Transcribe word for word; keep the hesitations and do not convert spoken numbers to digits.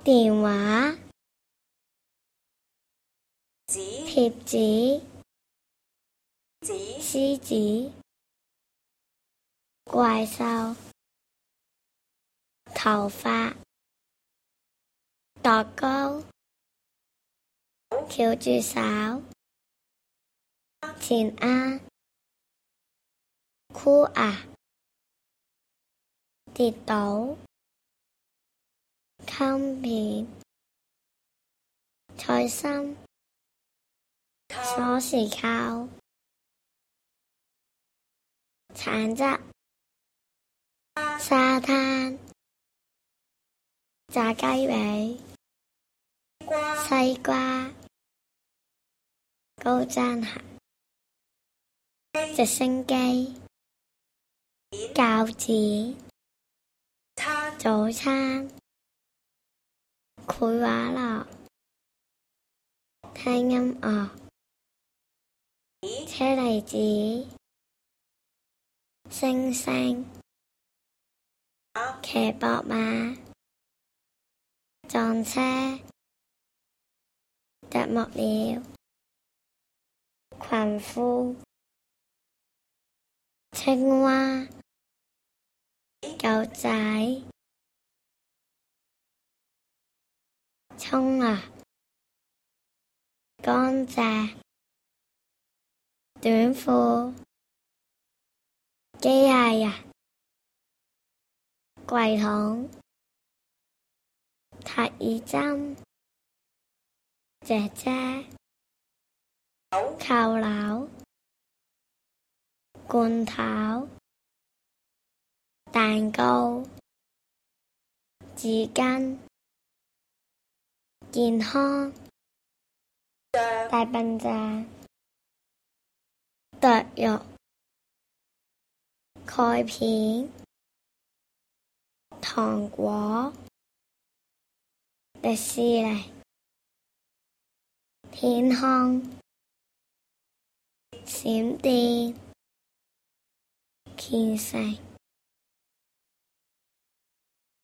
電話、 紙、 貼紙、 紙、 獅子、怪獸、頭髮、度高、翹住手、前額、箍牙、跌倒、襟片、菜心、鎖匙扣、橙汁、沙灘、炸雞髀、西瓜、高踭鞋、直升機、餃子、早餐、繪畫樂、聽音樂、車厘子、星星、騎膊馬、撞車、啄木鳥、裙褲、青蛙、狗仔、蔥啊、乾淨、短褲、機械人、櫃桶、塔爾針、姐姐、扣鈕、罐頭、蛋糕、紙巾、健康、大笨象、剁肉、鈣片、糖果、迪士尼、天空、閃電、虔誠。